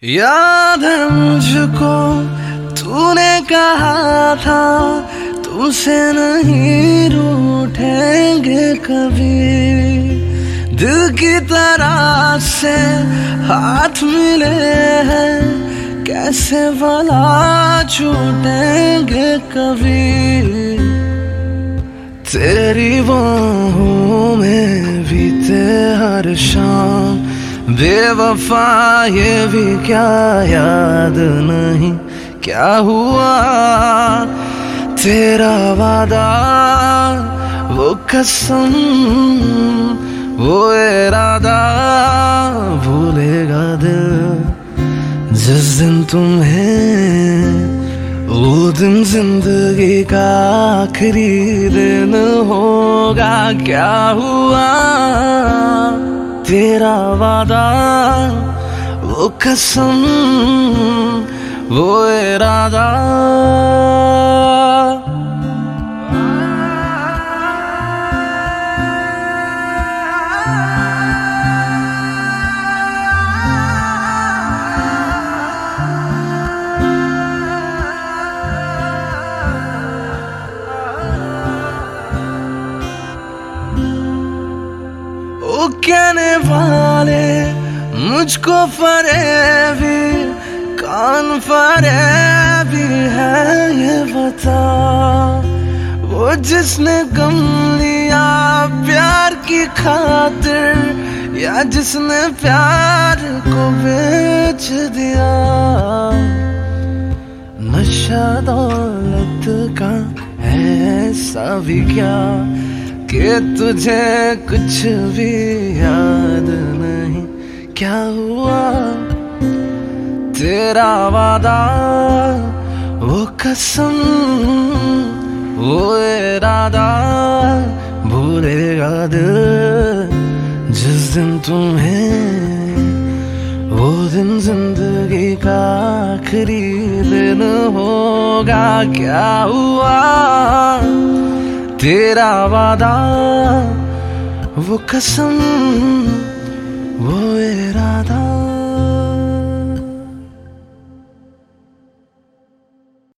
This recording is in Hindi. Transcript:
याद है मुझको तूने कहा था तुमसे नहीं रूठेंगे कभी। दिल की तरह से हाथ मिले हैं कैसे भला छूटेंगे कभी। तेरी बाहों में बीते हर शाम बेवफा ये भी क्या याद नहीं क्या हुआ तेरा वादा वो कसम वो इरादा भूलेगा दिल जिस दिन तुम्हें वो दिन जिंदगी का आखिरी दिन होगा। क्या हुआ तेरा वादा वो कसम वो इरादा। वो कहने वाले मुझको फरेबी कौन फरेबी है ये बता। वो जिसने गम लिया प्यार की खातिर या जिसने प्यार को बेच दिया। नशा दौलत का है ऐसा भी क्या कि तुझे कुछ भी याद नहीं क्या हुआ तेरा वादा वो कसम वो इरादा भूलेगा दिल जिस दिन तुम्हें वो दिन जिंदगी का आखिरी दिन होगा। क्या हुआ तेरा वादा वो कसम वो इरादा।